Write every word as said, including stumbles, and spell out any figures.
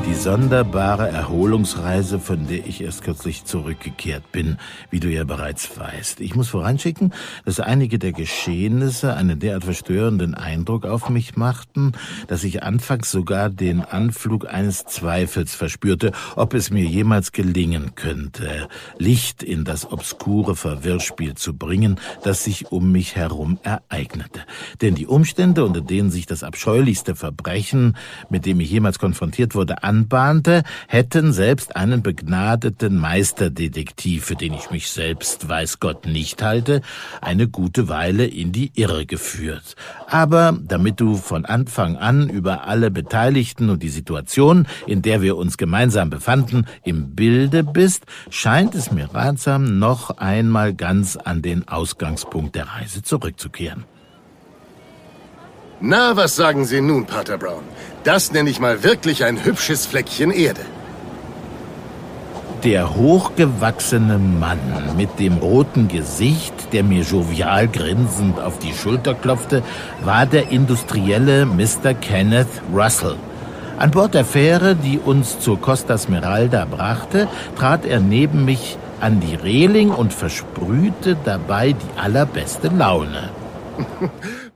Die sonderbare Erholungsreise, von der ich erst kürzlich zurückgekehrt bin, wie du ja bereits weißt. Ich muss voranschicken, dass einige der Geschehnisse einen derart verstörenden Eindruck auf mich machten, dass ich anfangs sogar den Anflug eines Zweifels verspürte, ob es mir jemals gelingen könnte, Licht in das obskure Verwirrspiel zu bringen, das sich um mich herum ereignete. Denn die Umstände, unter denen sich das abscheulichste Verbrechen, mit dem ich jemals konfrontiert wurde, anbahnte, hätten selbst einen begnadeten Meisterdetektiv, für den ich mich selbst, weiß Gott, nicht halte, eine gute Weile in die Irre geführt. Aber damit du von Anfang an über alle Beteiligten und die Situation, in der wir uns gemeinsam befanden, im Bilde bist, scheint es mir ratsam, noch einmal ganz an den Ausgangspunkt der Reise zurückzukehren. Na, was sagen Sie nun, Pater Brown? Das nenne ich mal wirklich ein hübsches Fleckchen Erde. Der hochgewachsene Mann mit dem roten Gesicht, der mir jovial grinsend auf die Schulter klopfte, war der industrielle Mister Kenneth Russell. An Bord der Fähre, die uns zur Costa Smeralda brachte, trat er neben mich an die Reling und versprühte dabei die allerbeste Laune.